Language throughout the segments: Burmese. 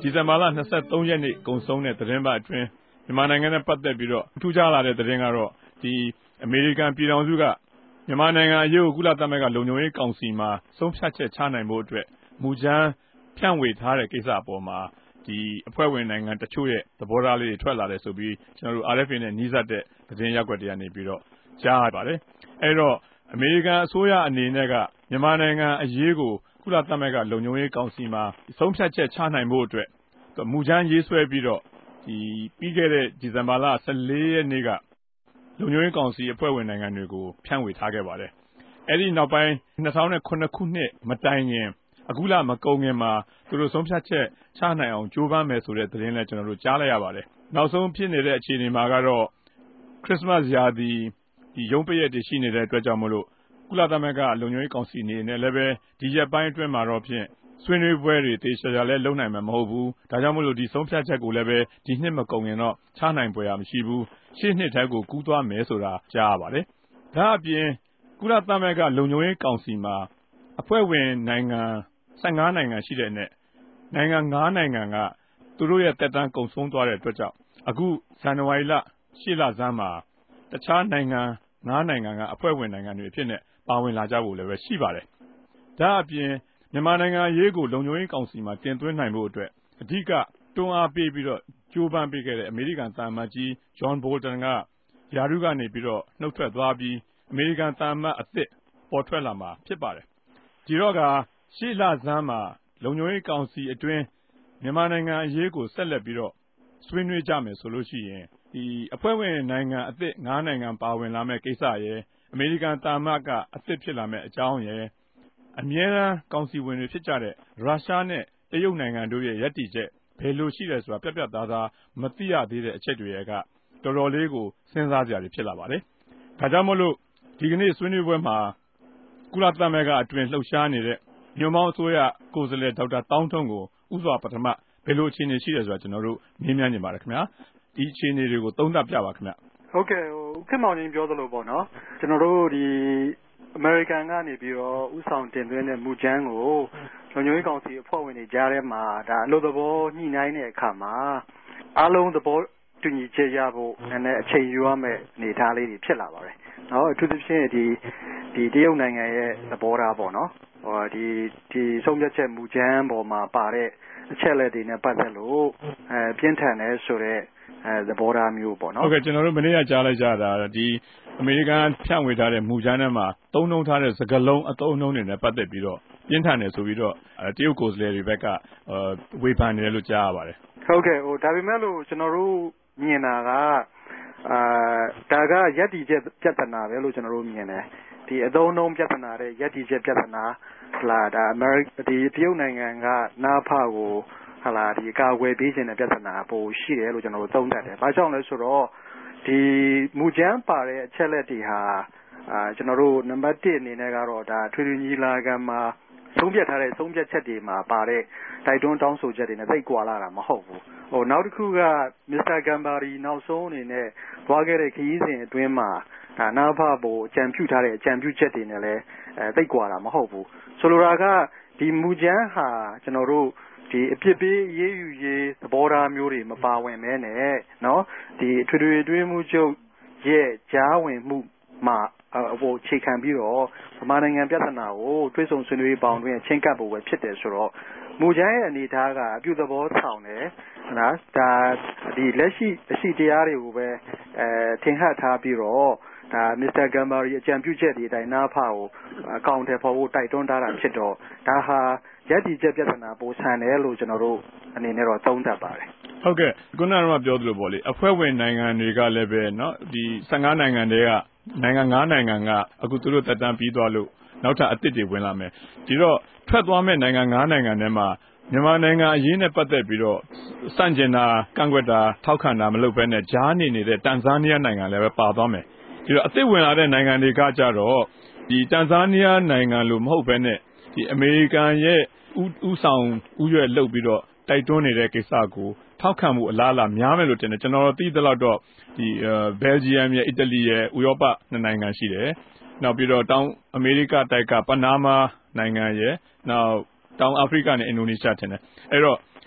ဒီဇင်ဘာလ23ရက်နေ့ကုန်ဆုံးတဲ့သတင်းပတ်အတွင်းမြန်မာနိုင်ငံနဲ့ပတ်သက်ပြီးတော့ထူးခြားလာတဲ့သတင်းကတော့ဒီအမေရိကန်ပြည်ထောင်စုကမြန်မာနိုင်ငံအရေးကိုကုလသမဂ္ဂလုံခြုံရေးကောင်စီမှာဆုံးဖြတ်ချက်ချနိုင်ဖို့အတွက်မူကြမ်းဖြန့်ဝေထားတဲ့ကိစ္စအပေါ်မှာဒီအဖွဲ့ဝင်နိုင်ငံတချို့ရဲ့သဘောထားလေးတွေထွက်လာတယ်ဆိုပြီးကျွန်တော်တို့ RFA နဲ့နှီးစပ်တဲ့သတင်းရပ်ကွက်တွေကနေပြီးတော့ကြားရပါတယ်အဲ့တော့အမေရိကန်အစိုးရအနေနဲ့ကမြန်မာနိုင်ငံအရေးကိုကုလသမဂ္ဂလုံခြုံရေးကောင်စီမှာဆုံးဖြတ်ချက်ချနိုင်ဖို့အတွက်မူကြမ်းရေးဆွဲပြီးတော့ဒီပြီးခဲ့တဲ့ဒီဇင်ဘာလ14ရက်နေ့ကလုံခြုံရေးကောင်စီအဖွဲ့ဝင်နိုင်ငံတွေကိုဖြန့်ဝေထားခဲ့ပါတယ်အဲ့ဒီနောက်ပိုင်း2009ခုနှစ်မတိုင်ခင်အခုလမကုန်ခင်မှာသူတို့ဆုံးဖြတ်ချက်ချနိုင်အောင်ကြိုးပမ်းမယ်ဆိုတဲ့သတင်းလည်းကျွန်တော်တို့ကြားလိုက်ရပါတယ်နောက်ဆုံးဖြစ်နေတဲ့အခြေအနေမှာကတော့ခရစ်စမတ်ရာသီဒီရုံးပိတ်ရက်တွေရှိနေတဲ့အတွက်ကြောင့်မလို့ကုလသမဂ္ဂလုံခြုံရေးကောင်စီအနေနဲ့လည်းပဲဒီရက်ပိုင်းအတွင်းမှာတော့ဖြင့်ဆွေးနွေးပွဲတွေတေချာချာလည်းလုပ်နိုင်မှာမဟုတ်ဘူးဒါကြောင့်မလို့ဒီဆုံးဖြတ်ချက်ကိုလည်းပဲဒီနှစ်မကုန်ခင်တော့ချနိုင်ပွဲရမရှိဘူးရှေ့နှစ်ထဲကိုကူးသွားမယ်ဆိုတာကြားရပါတယ်ဒါအပြင်ကုလသမဂ္ဂလုံခြုံရေးကောင်စီမှာအဖွဲ့ဝင်နိုင်ငံ15နိုင်ငံရှိတဲ့နဲ့နိုင်ငံ9နိုင်ငံကသူတို့ရဲ့တက်တန်းကုန်ဆုံးသွားတဲ့အတွက်ကြောင့်အခုဇန်နဝါရီလ10လဆန်းမှာတခြားနိုင်ငံ9နိုင်ငံကအဖွဲ့ဝင်နိုင်ငံတွေအဖြစ်နဲ့ပါဝင်လာကြဖို့လည်းပဲရှိပါတယ်ဒါအပြင်မြန်မာနိုင်ငံအရေးကိုလုံခြုံရေးကောင်စီမှာတင်သွင်းနိုင်ဖို့အတွက်အဓိကတွန်းအားပေးပြီးတော့ကြိုးပမ်းပေးခဲ့တဲ့အမေရိကန်သံအမတ်ကြီးဂျွန်ဘိုလ်တန်ကယာရုကနေပြီးတော့နှုတ်ထွက်သွားပြီးအမေရိကန်သံအမတ်အသစ်ပေါ်ထွက်လာမှာဖြစ်ပါတယ်ဒီတော့ကရှေ့လဆန်းမှာလုံခြုံရေးကောင်စီအတွင်းမြန်မာနိုင်ငံအရေးကိုဆက်လက်ပြီးတော့ဆွေးနွေးကြမယ်ဆိုလို့ရှိရင်ဒီအဖွဲ့ဝင်နိုင်ငံအသစ်9နိုင်ငံပါဝင်လာမဲ့ကိစ္စရယ်အမေရိကန်သံအမတ်ကအသစ်ဖြစ်လာမဲ့အကြောင်းရယ်အမြဲတမ်းကောင်စီဝင်တွေဖြစ်ကြတဲ့ရုရှားနဲ့တရုတ်နိုင်ငံတို့ရဲ့ယက်တီချက်ဘယ်လိုရှိလဲဆိုတာပြတ်ပြတ်သားသားမသိရသေးတဲ့အချက်တွေကတော်တော်လေးကိုစဉ်းစားကြရဖြစ်လာပါတယ်ဒါကြောင့်မလို့ဒီကနေ့ဆွေးနွေးပွဲမှာကုလသမဂ္ဂအတွင်းလှုပ်ရှားနေတဲ့ညွန့်ပေါင်းအစိုးရကိုယ်စားလှယ်ဒေါက်တာတောင်းထွန်းကိုဥစွာပထမဘယ်လိုအခြေအနေရှိလဲဆိုတာကျွန်တော်တို့မေးမြန်းနေပါတယ်ခင်ဗျာဒီအခြေအနေတွေကိုသုံးသပ်ပြပါခင်ဗျဟုတ်ကဲ့ခင်မောင်ကြီးပြောသလိုပေါ့နော်ကျွန်တော်တို့ဒီအမေရိကန်ကနေပြီးတော့ဥဆောင်တင်သွင်းတဲ့မူကြမ်းကိုလုံခြုံရေးကောင်စီအဖွဲ့ဝင်တွေကြားထဲမှာဒါအလို့သဘောညှိနှိုင်းတဲ့အခါမှာအားလုံးသဘောတူညီချက်ရဖို့နည်းနည်းအချိန်ယူရမယ့်အနေအထားလေးတွေဖြစ်လာပါတယ်နော်အထူးသဖြင့်ဒီတရုတ်နိုင်ငံရဲ့သဘောထားပေါ့နော်ဒီဆုံးဖြတ်ချက်မူကြမ်းပေါ်မှာပါတဲ့အချက်လက်တွေနဲ့ပတ်သက်လို့ပြင်းထန်တယ်ဆိုတော့သဘောထားမျိုးပေါ့နော်ဟုတ်ကဲ့ကျွန်တော်တို့မနေ့ကကြားလိုက်ကြတာဒီအမေရိကန်ဖြန့်ဝေထားတဲ့မူကြမ်းထဲမှာသုံးနှုန်းထားတဲ့စကားလုံးအသုံးအနှုန်းတွေနဲ့ပတ်သက်ပြီးတော့ပြင်းထန်တယ်ဆိုပြီးတော့တရုတ်ကိုယ်စားလှယ်တွေဘက်ကဝေဖန်နေတယ်လို့ကြားရပါတယ်ဟုတ်ကဲ့ဒါပေမဲ့လို့ကျွန်တော်တို့မြင်တာကဒါကယက်တီချက်ပြဿနာပဲလို့ကျွန်တော်တို့မြင်တယ်ဒီအသုံးအနှုန်းပြဿနာတဲ့ယက်တီချက်ပြဿနာဒါဒီတရုတ်နိုင်ငံကနာဖကိုဒီကာကွယ်ပေးခြင်းတဲ့ပြဿနာပိုရှိတယ်လို့ကျွန်တော်တို့သုံးသပ်တယ်။ဘာကြောင့်လဲဆိုတော့ဒီမူကြမ်းပါတဲ့အချက်လက်တွေဟာကျွန်တော်တို့နံပါတ်1အနေနဲ့ကတော့ဒါထွေထွေညီလာခံမှာဆုံးဖြတ်ထားတဲ့ဆုံးဖြတ်ချက်တွေမှာပါတဲ့တိုက်တွန်းတောင်းဆိုချက်တွေနဲ့သိကွာလာတာမဟုတ်ဘူး။နောက်တစ်ခုကမစ္စတာဂမ်ဘာရီနောက်ဆုံးအနေနဲ့သွားခဲ့တဲ့ခရီးစဉ်အတွင်းမှာနာဖကိုအကြံပြုထားတဲ့အကြံပြုချက်တွေနဲ့လည်းသိကွာတာမဟုတ်ဘူး။ဆိုလိုတာကဒီမူကြမ်းဟာကျွန်တော်တို့ဒီအဖြစ်ပေးရေးယူရေးသဘောထားမျိုးတွေမပါဝင်မဲနဲ့เนาะဒီထွေထွေအတွင်းမှုချုပ်ရဲ့ကြားဝင်မှုမှာအခြေခံပြီးတော့ဗမာနိုင်ငံပြဿနာကိုတွဲဆုံဆွေးနွေးပေါင်းတွင်ချင်းကပ်ဖို့ပဲဖြစ်တယ်ဆိုတော့မူကြမ်းရဲ့အနေအထားကအပြုသဘောဆောင်တယ်နော်ဒါဒီလက်ရှိအရှိတရားတွေကိုပဲထင်ဟပ်ထားပြီးတော့ဒါမစ္စတာဂမ်ဘာရီအကြံပြုချက်တွေတိုင်းနာဖကိုအကောင့်ထဲပေါ်ဖို့တိုက်တွန်းထားတာဖြစ်တော့ဒါဟာယက်တီချက်ပြဿနာပိုဆန်တယ်လို့ကျွန်တော်တို့အနေနဲ့တော့သုံးသပ်ပါတယ်ဟုတ်ကဲ့ခုနကပြောသလိုပေါ့လေအဖွဲ့ဝင်နိုင်ငံတွေကလည်းပဲเนาะဒီ15နိုင်ငံတည်းကနိုင်ငံ9နိုင်ငံကအခုသူတို့တက်တန်းပြီးသွားလို့နောက်ထပ်အသစ်တွေဝင်လာမယ်ဒီတော့ထွက်သွားမဲ့နိုင်ငံ9နိုင်ငံထဲမှာမြန်မာနိုင်ငံအရေးနဲ့ပတ်သက်ပြီးတော့စန့်ကျင်တာကန့်ကွက်တာထောက်ခံတာမလုပ်ဘဲနဲ့ကြားနေတဲ့တန်ဇာနီးယားနိုင်ငံလည်းပဲပါသွားမယ်ဒီတော့အသစ်ဝင်လာတဲ့နိုင်ငံတွေကကြတော့ဒီတန်ဇာနီးယားနိုင်ငံလို့မဟုတ်ဘဲနဲ့ဒီအမေရိကန်ရဲ့ဥဆောင်ဥရွက်လုပ်ပြီးတော့တိုက်တွန်းနေတဲ့ကိစ္စကိုထောက်ခံမှုအလားအလာများမယ်လို့ထင်တယ်ကျွန်တော်သိသလောက်တော့ဒီဘယ်လ်ဂျီယမ်ရဲ့အီတလီရဲ့ဥရောပနှစ်နိုင်ငံရှိတယ်နောက်ပြီးတော့တောင်အမေရိကတိုက်ကပနားမားနိုင်ငံရဲ့နောက်တောင်အာဖရိကနဲ့အင်ဒိုနီးရှားထင်တယ်အဲ့တော့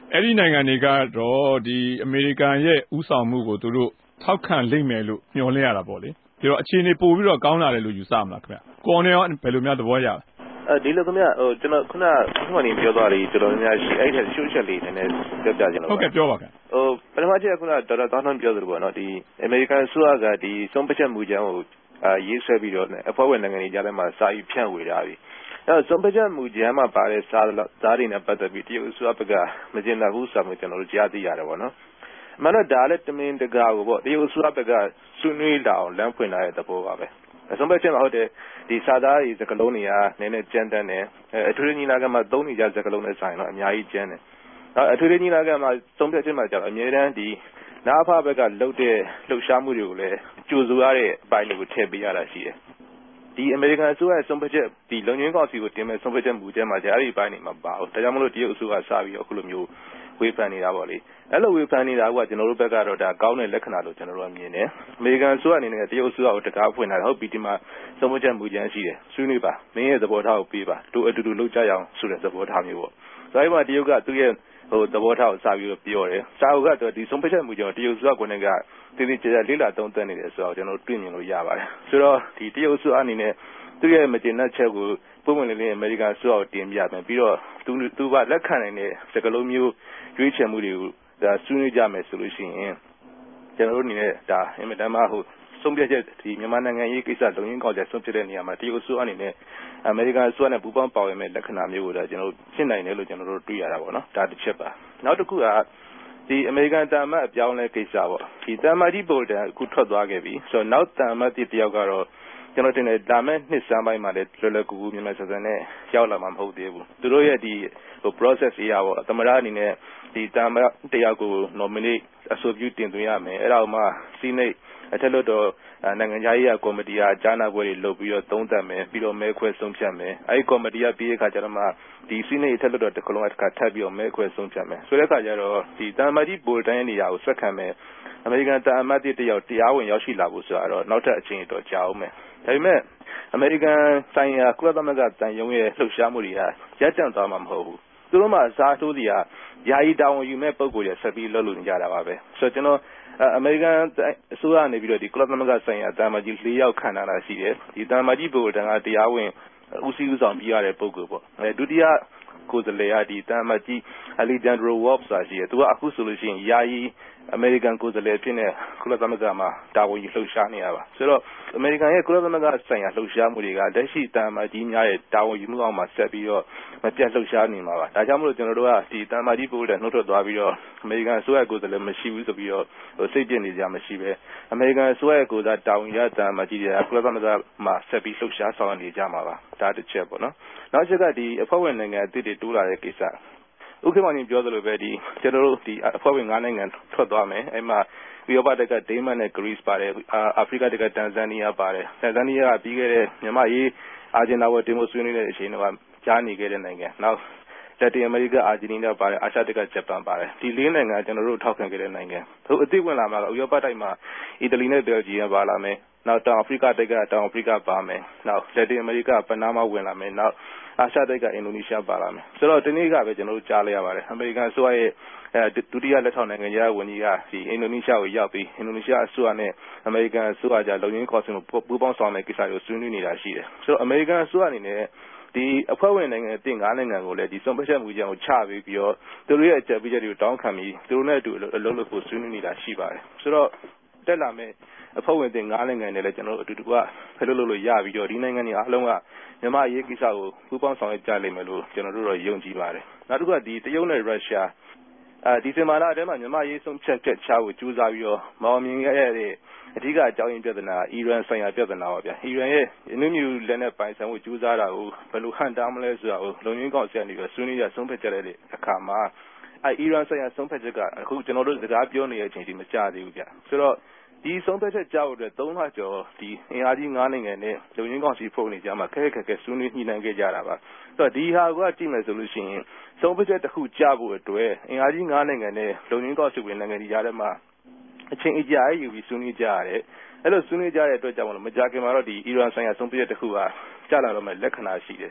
အဲ့ဒီနိုင်ငံတွေကတော့ဒီအမေရိကန်ရဲ့ဥဆောင်မှုကိုသူတို့ထောက်ခံလိမ့်မယ်လို့မျှော်လင့်ရတာပေါ့လေ။ဒါတော့အခြေအနေပို့ပြီးတော့ကောင်းလာတယ်လို့ယူဆမလားခင်ဗျ။ကိုယ်ရောဘယ်လိုများသဘောရလဲ။ဒီလိုခင်ဗျကျွန်တော်ခုနကနေပြောသွားတယ်ကျွန်တော်များရှိအဲ့ဒီရှုပ်ချက်လေးနည်းနည်းပြောပြကြလို့ဟုတ်ကဲ့ပြောပါခင်ပထမချက်ကခုနဒေါက်တာသောင်းထွန်းပြောသလိုပေါ့နော်ဒီအမေရိကန်အစိုးရကဒီဆုံးဖြတ်ချက်မူကြမ်းကိုရေးဆွဲပြီးတော့အဖွဲ့ဝင်နိုင်ငံတွေကြားထဲမှာစာရေးဖြန့်ဝေထားပြီအဲ့ဆုံးဖြတ်ချက်မူကြမ်းမှာပါတဲ့စာတွေနဲ့ပတ်သက်ပြီးတရုတ်အစိုးရဘက်ကမကျင်နာဘူးဆိုမှကျွန်တော်တို့ကြားသိရတယ်ပေါ့နော်အမှန်တော့ဒါလည်းတမင်တကာကိုပေါ့တရုတ်အစိုးရဘက်ကဆွေးနွေးလာအောင်လမ်းဖွင့်လာတဲ့သဘောပါပဲဆုံးဖြတ်ချက်မှာဟုတ်တယ်ဒီစာသားတွေစကားလုံးတွေကနည်းနည်းကြမ်းတမ်းတယ်အထူးညီလာခံမှာသုံးနေကြစကားလုံးနဲ့ဆိုင်တော့အများကြီးကျမ်းတယ်အထူးညီလာခံမှာဆုံးဖြတ်ချက်မှာကျတော့အများတန်းဒီနာဖဘက်ကလှုပ်တဲ့လှုပ်ရှားမှုတွေကိုလည်းကြိုဆိုရတဲ့အပိုင်းတွေကိုထည့်ပေးရတာရှိတယ်ဒီအမေရိကန်အစိုးရဆုံးဖြတ်ချက်ဒီလုံခြုံရေးကောင်စီကိုတင်မဲ့ဆုံးဖြတ်ချက်မူကြမ်းမှာကြာအဲ့ဒီအပိုင်းတွေမှာပါအောင်ဒါကြောင့်မလို့တရုတ်အစိုးရစပြီးတော့အခုလိုမျိုးဝေဖန်နေတာပေါ့လေအဲ့လိုဝေဖန်နေတာကကျွန်တော်တို့ဘက်ကတော့ဒါကောင်းတဲ့လက္ခဏာလို့ကျွန်တော်တို့ကမြင်တယ်အမေရိကန်အစိုးရအနေနဲ့တရုတ်အစိုးရကိုတကားဖွင့်လာဟုတ်ပြီဒီမှာဆုံးဖြတ်ချက်မူကြမ်းရှိတယ်ဆွေးနွေးပါမင်းရဲ့သဘောထားကိုပေးပါတို့အတူတူလုပ်ကြရအောင်ဆိုတဲ့သဘောထားမျိုးပေါ့ဒါပေမဲ့တရုတ်ကသူ့ရဲ့သဘောထားကိုစပြီးတော့ပြောတယ်စာအုပ်ကတော့ဒီဆုံးဖြတ်ချက်မူကြမ်းတရုတ်အစိုးရကိုယ်နဲ့ကတည်တည်ကြဲကြဲလေ့လာသုံးသပ်နေတယ်ဆိုတော့ကျွန်တော်တို့တွေ့မြင်လို့ရပါတယ်ဆိုတော့ဒီတရုတ်အစိုးရအနေနဲ့သူ့ရဲ့မကျေနပ်ချက်ကိုပုံမှန်လေးအမေရိကန်အစိုးရကိုတင်ပြမယ်ပြီးတော့သူကလက်ခံနိုင်တဲ့စကားလုံးမျိုးရွေးချယ်မှုတွေကိုဒါဆွေးနွေးကြမယ်ဆိုလို့ရှိရင်ကျွန်တော်တို့အနေနဲ့ဒါအင်မတန်မှဆုံးဖြတ်ချက်ဒီမြန်မာနိုင်ငံရေးကိစ္စလုံရင်းကောက်ချက်ဆုံးဖြတ်တဲ့နေရာမှာတရုတ်အစိုးရအနေနဲ့အမေရိကန်အစိုးရနဲ့ပူးပေါင်းပါဝင်မဲ့လက္ခဏာမျိုးကိုဒါကျွန်တော်တို့ရှင်းနိုင်တယ်လို့ကျွန်တော်တို့တွေ့ရတာပေါ့နော်ဒါတစ်ချက်ပါနောက်တစ်ခုကဒီအမေရိကန်တာမတ်အပြောင်းလဲကိစ္စပေါ့ဒီတာမတ်ကြီးပိုလ်တန်အခုထွက်သွားခဲ့ပြီဆိုတော့နောက်တာမတ်တယောက်ကတော့ကျွန်တော်တင်တယ်ဒါမဲ့နှစ်စမ်းပိုင်းမှာလည်းလွယ်လွယ်ကူကူမြန်မာစစနဲ့ရောက်လာမှာမဟုတ်သေးဘူးသူတို့ရဲ့ဒီprocess အရာပေါ့သမရအနေနဲ့ဒီတာမတ်တယောက်ကို nominate အဆိုပြုတင်သွင်းရမယ်အဲ့ဒါမှစီနိတ်အထက်လွှတ်တော်နိုင်ငံရေးကော်မတီကကြားနာပွဲတွေလုပ်ပြီးတော့သုံးသပ်မယ်ပြီးတော့မဲခွဲဆုံးဖြတ်မယ်အဲဒီကော်မတီကပြီးတဲ့အခါကျတော့မှဒီစီနိတ်အထက်လွှတ်တော်တစ်ခါလုံးတစ်ခါထပ်ပြီးတော့မဲခွဲဆုံးဖြတ်မယ်ဆိုတဲ့အခါကျတော့ဒီတာမတ်ကြီးဘိုလ်တန်းရဲ့နေရာကိုဆက်ခံမယ်အမေရိကန်တာမတ်တယောက်တရားဝင်ရောက်ရှိလာဖို့ဆိုတော့နောက်ထပ်အချိန်တော့ကြာအောင်မယ်ဒါပေမဲ့အမေရိကန်ဆိုင်ရာကုလသမဂ္ဂတန်ယုံရဲ့လှုပ်ရှားမှုတွေကရပ်တန့်သွားမှာမဟုတ်ဘူးသူတို့မှအစားထိုးစီကယာယီတာဝန်ယူမဲ့ပုံကိုရဆက်ပြီးလုပ်လို့နေကြတာပါပဲဆိုတော့ကျွန်တော်အမေရိကန်အစိုးရနေပြီးတော့ဒီကုလသမဂ္ဂဆိုင်ရာတာမကြီး၄ယောက်ခန့်ထားတာရှိတယ်ဒီတာမကြီးဘိုလ်တန်းကတရားဝင်ဦးစီးဦးဆောင်ပြရတဲ့ပုံကိုပေါ့ဒုတိယကိုယ်စားလှယ်ကဒီတာမကြီးအလီဂျန်ဒရိုဝေါ့ဆိုတာရှိတယ်သူကအခုဆိုလို့ရှိရင်ယာယီအမေရိကန်ကိုယ်စားလှယ်ဖြစ်နေကုလသမဂ္ဂမှာတာဝန်ယူလှုပ်ရှားနေရပါဆိုတော့အမေရိကန်ရဲ့ကုလသမဂ္ဂဆိုင်ရာလှုပ်ရှားမှုတွေကလက်ရှိတာမကြီးများရဲ့တာဝန်ယူမှုအောက်မှာဆက်ပြီးတော့မပြတ်လှုပ်ရှားနေမှာပါဒါကြောင့်မလို့ကျွန်တော်တို့ကဒီတာမကြီးပို့တဲ့နှုတ်ထွက်သွားပြီးတော့အမေရိကန်အစိုးရကိုယ်စားလှယ်မရှိဘူးဆိုပြီးတော့စိတ်ပြည့်နေကြမရှိပဲအမေရိကန်အစိုးရကိုယ်စားတာဝန်ရတာမကြီးတွေကကုလသမဂ္ဂမှာဆက်ပြီးလှုပ်ရှားဆောင်ရွက်နေကြမှာပါဒါတစ်ချက်ပေါ့နော်နောက်ချက်ကဒီအဖွဲ့ဝင်နိုင်ငံအသစ်တွေတိုးလာတဲ့ကိစ္စဥက္ကဋ္ဌကြီးပြောသလိုပဲဒီကျွန်တော်တို့ဒီအဖွဲ့ဝင်9နိုင်ငံထွက်သွားမယ်အဲ့မှာဥရောပတက်ကဒိန်းမတ်နဲ့ဂရိပါတယ်အာဖရိကတက်ကတန်ဇန်နီးယားပါတယ်တန်ဇန်နီးယားကပြီးခဲ့တဲ့မြန်မာရေးအာဂျင်နာဝတင်မိုဆွေးနွေးတဲ့အချိန်တော့ကြားနေခဲ့တဲ့နိုင်ငံနောက်လက်တင်အမေရိကအာဂျင်နီးနားပါတယ်အာရှတက်ကဂျပန်ပါတယ်ဒီ၄နိုင်ငံကျွန်တော်တို့ထောက်ခံခဲ့တဲ့နိုင်ငံသူအသိဝင်လာမှာကဥရောပတိုက်မှာအီတလီနဲ့ဘယ်လ်ဂျီယံပါလာမယ်နောက်တောင်အာဖရိကတက်ကတောင်အာဖရိကပါမယ်နောက်လက်တင်အမေရိကပနားမားဝင်လာမယ်နောက်အာရှတိုက်ကအင်ဒိုနီးရှားပါလာမယ်ဆိုတော့ဒီနေ့ကပဲကျွန်တော်တို့ကြားလိုက်ရပါတယ်အမေရိကန်အစိုးရရဲ့ဒုတိယလက်ထောက်နိုင်ငံရေးဝန်ကြီးကဒီအင်ဒိုနီးရှားကိုရောက်ပြီးအင်ဒိုနီးရှားအစိုးရနဲ့အမေရိကန်အစိုးရကြားလုံခြုံရေးကော်စင်ကိုပူးပေါင်းဆောင်ရွက်ကိစ္စကိုဆွေးနွေးနေတာရှိတယ်ဆိုတော့အမေရိကန်အစိုးရအနေနဲ့ဒီအဖွဲ့ဝင်နိုင်ငံအသစ်9နိုင်ငံကိုလည်းဒီဆုံးဖြတ်ချက်မူကြမ်းကိုချပေးပြီးတော့သူတို့ရဲ့အကြံပေးချက်တွေကိုတောင်းခံပြီးသူတို့နဲ့အတူအလုပ်လုပ်ဖို့ဆွေးနွေးနေတာရှိပါတယ်ဆိုတော့တက်လာမယ့်အဖွဲ့ဝင်တင်9နိုင်ငံနဲ့လည်းကျွန်တော်တို့အတူတူကဖယ်လို့ရပြီးတော့ဒီနိုင်ငံတွေအားလုံးကမြန်မာရေးကိစ္စကိုပူးပေါင်းဆောင်ရွက်ကြလိမ့်မယ်လို့ကျွန်တော်တို့တော့ယုံကြည်ပါတယ်နောက်တစ်ခုကဒီတရုတ်နဲ့ရုရှားဒီဇင်ဘာလအတွင်းမှာမြန်မာရေးဆုံးဖြတ်ချက်ချဖို့ကြိုးစားပြီးတော့မော်မြင်ခဲ့တဲ့အဓိကအကြောင်းရင်းပြဿနာအီရန်ဆိုင်ရာပြဿနာပါဗျာအီရန်ရဲ့နုညူလက်နဲ့ပိုင်ဆိုင်မှုကြိုးစားတာကိုဘယ်လိုဟန်တားမလဲဆိုတာကိုလုံခြုံရေးကောင်စီကနေပြီးဆွေးနွေးရဆုံးဖြတ်ချက်တဲ့အခါမှာအီရန်ဆိုင်ရာဆုံးဖြတ်ချက်ကအခုကျွန်တော်တို့စကားပြောနေတဲ့အချိန်ထိမကြသေးဘူးဗျဆိုတော့ဒီဆုံးဖြတ်ချက်ကြောက်တဲ့3လကျော်ဒီအင်အားကြီး9နိုင်ငံနဲ့လုံခြုံရေးကောင်စီဖွဲ့နေကြမှာခက်ခက်ဆွေးနွေးညှိနှိုင်းခဲ့ကြတာပါဆိုတော့ဒီဟာကကြည့်မယ်ဆိုလို့ရှိရင်ဆုံးဖြတ်ချက်တစ်ခုကြဖို့အတွက်အင်အားကြီး9နိုင်ငံနဲ့လုံခြုံရေးကောင်စီဝင်နိုင်ငံတွေကြားထဲမှာအချိန်အကြာကြီးယူပြီးဆွေးနွေးကြရတယ်အဲ့လိုဆွေးနွေးကြတဲ့အတွက်ကြောင့်မကြာခင်မှာတော့ဒီအီရန်ဆိုင်ရာဆုံးဖြတ်ချက်တစ်ခုကကြာလာတော့မှလက္ခဏာရှိတယ်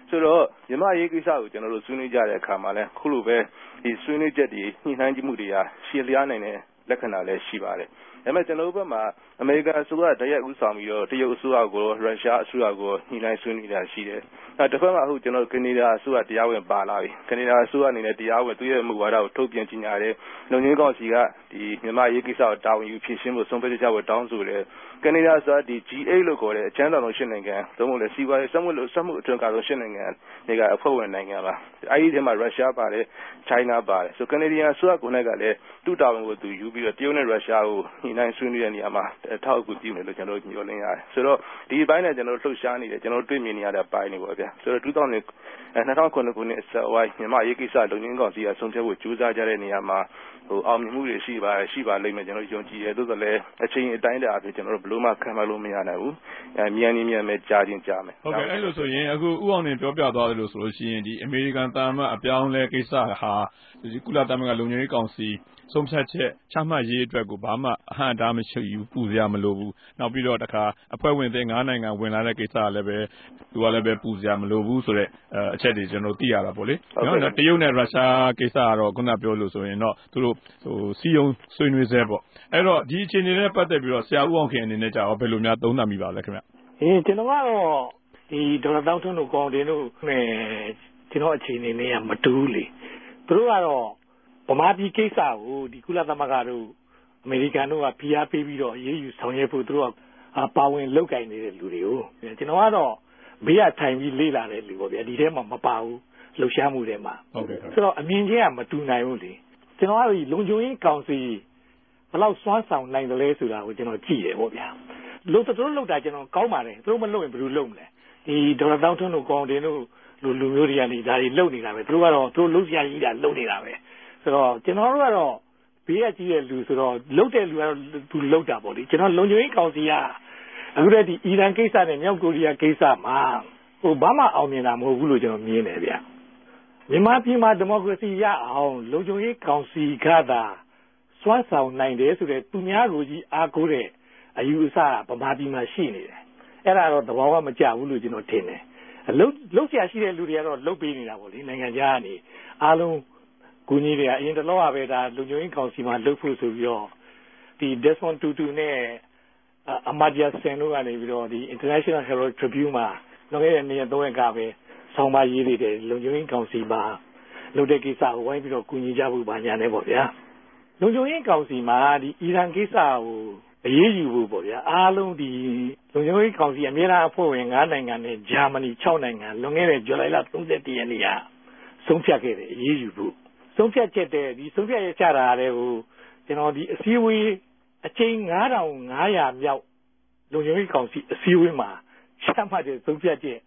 ဆိုတော့မြန်မာရေးကိစ္စကိုကျွန်တော်တို့ဆွေးနွေးကြတဲ့အခါမှာလည်းခုလိုပဲဒီဆွေးနွေးချက်တွေညှိနှိုင်းမှုတွေကရှည်လျားနိုင်တဲ့လက္ခဏာလည်းရှိပါတယ်ဒါပေမဲ့ကျွန်တော်တို့ဘက်မှာအမေရိကန်အစိုးရတရက်ဥဆောင်ပြီးတော့တရုတ်အစိုးရကိုရုရှားအစိုးရကိုညှိနှိုင်းဆွေးနွေးတာရှိတယ်တစ်ဖက်မှာအခုကျွန်တော်ကနေဒါအစိုးရတရားဝင်ပါလာပြီကနေဒါအစိုးရအနေနဲ့တရားဝင်သူ့ရဲ့မူဝါဒကိုထုတ်ပြန်ကြေညာတယ်လုံခြုံရေးကောင်စီကဒီမြန်မာရေးကိစ္စကိုတာဝန်ယူဖြေရှင်းဖို့ဆုံးဖြတ်ချက်ကိုတောင်းဆိုတယ်ကနေဒါဆိုတာဒီ G8 လို့ခေါ်တဲ့အချမ်းသာဆုံးရှစ်နိုင်ငံသို့မဟုတ်လည်းစီးပွားရေးစက်မှုအတွင်းကတော့ရှစ်နိုင်ငံတွေကအဖွဲ့ဝင်နိုင်ငံပါအဲဒီထဲမှာရုရှားပါတယ်ချိုင်းနာပါတယ်ဆိုကနေဒီယန်အစိုးရကိုယ်နဲ့ကလည်းသူ့တာဝန်ကိုသူယူပြီးတော့တရုတ်နဲ့ရုရှားကိုညှိနှိုင်းဆွေးနွေးတဲ့နေရာမှာထောက်အကူပြုမယ်လို့ကျွန်တော်ညွှန်လင်းရတယ်ဆိုတော့ဒီဘိုင်းနဲ့ကျွန်တော်လှုပ်ရှားနေတယ်ကျွန်တော်တွေ့မြင်နေရတဲ့ဘိုင်းတွေပေါ့ဗျာဆိုတော့2009ခုနှစ်အစဝိုင်းမြန်မာရေးကိစ္စလုံခြုံရေးကောင်စီကဆုံးဖြတ်ဖို့ကြိုးစားကြတဲ့နေရာမှာအောင်မြင်မှုတွေရှိပါလိမ့်မယ်ကျွန်တော်ယုံကြည်တယ်သို့သော်လည်းအချိန်အတိုင်းအတာကျွန်တော်တို့ဘယ်လိုမှခံမလို့မရနိုင်ဘူးမြန်မယ်ကြားမယ်ဟုတ်ကဲ့အဲ့လိုဆိုရင်အခုဥအောင်နေပြောပြသွားတယ်လို့ဆိုလို့ရှိရင်ဒီအမေရိကန်တာမတ်အပြောင်းလဲကိစ္စဟာဒီကုလသမဂ္ဂလုံခြုံရေးကောင်စီဆုံးဖြတ်ချက်ချမှတ်ရေးအတွက်ကိုဘာမှအဟန့်အတားမရှိဘူးပူစရာမလိုဘူးနောက်ပြီးတော့တခါအဖွဲ့ဝင်သစ်9နိုင်ငံဝင်လာတဲ့ကိစ္စလည်းပဲသူကလည်းပဲပူစရာမလိုဘူးဆိုတော့အချက်တွေကျွန်တော်သိရတာပေါ့လေနော်တရုတ်နဲ့ရုရှားကိစ္စကတော့ခုနပြောလို့ဆိုရင်တော့သူတို့စီယုံဆွေးနွေးဆဲပေါ့အဲ့တော့ဒီအခြေအနေနဲ့ပတ်သက်ပြီးတော့ဆရာဦးအောင်ခင်အနေနဲ့ကြာရောဘယ်လိုများသုံးသပ်မိပါလဲခင်ဗျကျွန်တော်ကတော့ဒီဒေါ်လာတောင်းထွန်းတို့ကောင်တင်တို့နဲ့ကျွန်တော်အခြေအနေနဲ့မတူဘူးလေသူတို့ကတော့ဗမာပြည်ကိစ္စကိုဒီကုလသမဂ္ဂတို့အမေရိကန်တို့ကဖိအားပေးပြီးတော့အရေးယူဆောင်ရွက်ဖို့သူတို့ကပါဝင်လုပ်ကင်နေတဲ့လူတွေကိုကျွန်တော်ကတော့ဘေးကထိုင်ပြီးလေ့လာတဲ့လူပေါ့ဗျာဒီထဲမှာမပါဘူးလှုပ်ရှားမှုတွေမှာဟုတ်ကဲ့ဆိုတော့အမြင်ချင်းကမတူနိုင်ဘူးလေကျွန်တော်ကတော့လုံခြုံရေးကောင်စီဘယ်လောက်စွမ်းဆောင်နိုင်တယ်လဲဆိုတာကိုကျွန်တော်ကြည့်တယ်ပေါ့ဗျာလို့သူတို့လုပ်တာကျွန်တော်ကောင်းပါတယ်သူတို့မလုပ်ရင်ဘယ်လိုလုပ်မလဲဒီဒေါ်လာတောင်းထွန်းတို့ကောင်တင်တို့လူမျိုးတွေကနေဒါတွေလုပ်နေတာပဲသူတို့ကတော့သူတို့လုပ်ရည်တာလုပ်နေတာပဲဆိုတော့ကျွန်တော်တို့ကတော့ဘေးကကြည့်တဲ့လူဆိုတော့လုပ်တဲ့လူကတော့သူလုပ်တာပေါ့လေကျွန်တော်လုံခြုံရေးကောင်စီကအခုတည်းဒီအီရန်ကိစ္စနဲ့မြောက်ကိုရီးယားကိစ္စမှာဘာမှအောင်မြင်တာမဟုတ်ဘူးလို့ကျွန်တော်မြင်တယ်ဗျမြန်မာပြည်မှာဒီမိုကရေစီရအောင်လုံခြုံရေးကောင်စီကသာစွမ်းဆောင်နိုင်တယ်ဆိုတဲ့သူများကိုကြီးအားကိုးတဲ့အယူအဆဗမာပြည်မှာရှိနေတယ်အဲ့ဒါတော့သဘောမကျဘူးလို့ကျွန်တော်ထင်တယ်လုပ်ဆရာရှိတဲ့လူတွေကတော့လုပ်ပေးနေတာပေါ့လေနိုင်ငံခြားကနေအားလုံးကူညီတွေကအရင်တလောကပဲဒါလုံခြုံရေးကောင်စီမှာလုပ်ဖို့ဆိုပြီးတော့ဒီ Desmond Tutu နဲ့Amartya Sen တို့ကနေပြီးတော့ဒီ International Herald Tribune မှာလွန်ခဲ့တဲ့နေ့3ရက်ကပဲဆောင်းပါးရေးနေတယ်လုံခြုံရေးကောင်စီမှာလုပ်တဲ့ကိစ္စကိုဝိုင်းပြီးတော့ကူညီကြဖို့ပါညာနေပေါ့ဗျာလုံခြုံရေးကောင်စီမှာဒီအီရန်ကိစ္စကိုအရေးယူဖို့ပေါ့ဗျာအားလုံးဒီလုံခြုံရေးကောင်စီအမြဲတမ်းအဖွဲ့ဝင်9နိုင်ငံနဲ့ဂျာမနီ6နိုင်ငံလွန်ခဲ့တဲ့ဇူလိုင်လ31ရက်နေ့ကဆုံးဖြတ်ခဲ့တယ်အရေးယူဖို့ဆုံးဖြတ်ချက်တဲ့ဒီဆုံးဖြတ်ရချတာတွေကိုကျွန်တော်ဒီအစည်းအဝေးအချိန်9500မြောက်လုံခြုံရေးကောင်စီအစည်းအဝေးမှာချမှတ်တဲ့ဆုံးဖြတ်ချက်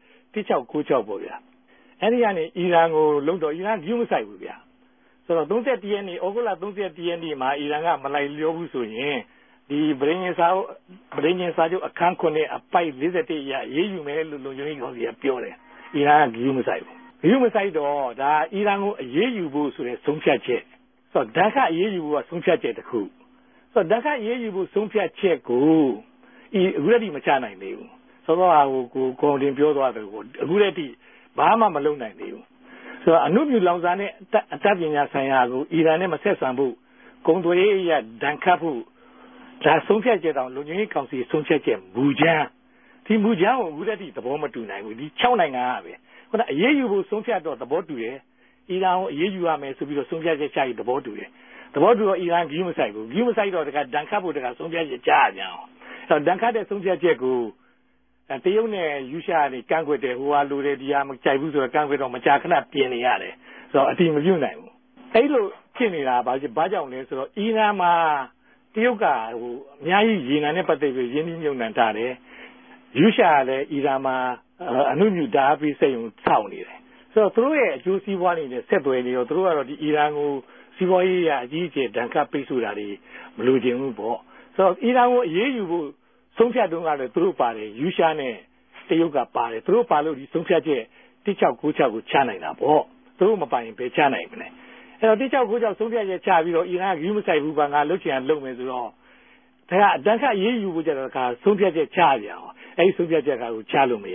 1696ပေါ့ဗျာအဲ့ဒီကနေအီရန်ကိုလုံတော့အီရန်ဂရုမစိုက်ဘူးဗျာဆိုတော့31ရက်နေ့ဩဂုတ်လ31ရက်နေ့မှာအီရန်ကမလိုက်လျောဘူးဆိုရင်ဒီဗြိဉ္စာချုပ်အခန်း9အပိုက်41ရရေးယူမယ်လို့လုံခြုံရေးကောင်စီကပြောတယ်အီရန်ကဂရုမစိုက်ဘူးဂရုမစိုက်တော့ဒါအီရန်ကိုအရေးယူဖို့ဆိုတဲ့ဆုံးဖြတ်ချက်ဆိုတော့ဓာတ်ကအရေးယူဖို့ကဆုံးဖြတ်ချက်တစ်ခုဆိုတော့ဓာတ်ကအရေးယူဖို့ဆုံးဖြတ်ချက်ကိုအခုတည်းကမချနိုင်သေးဘူးဆိုတော့ကိုကွန်တင်ပြောသွားတယ်ကိုအခုတည်းကဘာမှမလုပ်နိုင်သေးဘူးဆိုတော့အနုမြူလောင်စာနဲ့အတတ်ပညာဆိုင်ရာကိုအီရန်နဲ့မဆက်ဆံဖို့ကုန်သွယ်ရေးရဒဏ်ခတ်ဖို့ဒါဆုံးဖြတ်ချက်တောင်လုံခြုံရေးကောင်စီဆုံးဖြတ်ချက်မူကြမ်းဒီမူကြမ်းကိုအခုတည်းကသဘောမတူနိုင်ဘူးဒီ6နိုင်ငံကပဲခုနအရေးယူဖို့ဆုံးဖြတ်တော့သဘောတူတယ်အီရန်ကိုအရေးယူရမယ်ဆိုပြီးတော့ဆုံးဖြတ်ချက်ချပြီးသဘောတူတယ်သဘောတူတော့အီရန်ဂရုမစိုက်ဘူးဂရုမစိုက်တော့တခါဒဏ်ခတ်ဖို့တခါဆုံးဖြတ်ချက်ချရပြန်အောင်အဲ့တော့ဒဏ်ခတ်တဲ့ဆုံးဖြတ်ချက်ကိုတရုတ်နဲ့ယူရှားနေကန့်ကွက်တယ်ဟိုဟာလိုတယ်ဒီဟာမကြိုက်ဘူးဆိုတော့ကန့်ကွက်တော့မကြာခဏပြင်နေရတယ်ဆိုတော့အတိမပြုတ်နိုင်ဘူးအဲ့လိုဖြစ်နေတာဘာကြောင့်လဲဆိုတော့အီရန်မှာတရုတ်ကအများကြီးရေနံနဲ့ပတ်သက်ပြီးရင်းနှီးမြှုပ်နှံထားတယ်ယူရှားလည်းအီရန်မှာအနုမြူဓာတ်အားပေးစက်ရုံဆောက်နေတယ်ဆိုတော့သူတို့ရဲ့အကျိုးစီးပွားတွေနဲ့ဆက်သွယ်နေတော့သူတို့ကတော့ဒီအီရန်ကိုစီးပွားရေးအကြီးအကျယ်ဒဏ်ခတ်ပိတ်ဆို့တာတွေမလိုချင်ဘူးပေါ့ဆိုတော့အီရန်ကိုအရေးယူဖို့ဆုံးဖြတ်တုန်းကလည်းသူတို့ပါတယ်ယူရှားနဲ့တရုတ်ကပါတယ်သူတို့ပါလို့ဒီဆုံးဖြတ်ချက်1696ကိုချနိုင်တာပေါ့သူတို့မပိုင်ဘယ်ချနိုင်မလဲအဲ့တော့1696ဆုံးဖြတ်ချက်ချပြီးတော့အီရန်ကဂရုမစိုက်ဘူးကငါလှုပ်ချင်လှုပ်မယ်ဆိုတော့ဒါကအတန်းခတ်ရေးယူဖို့ကြတော့ကဆုံးဖြတ်ချက်ချရအောင်အဲ့ဒီဆုံးဖြတ်ချက်ကကိုချလို့မရဘူး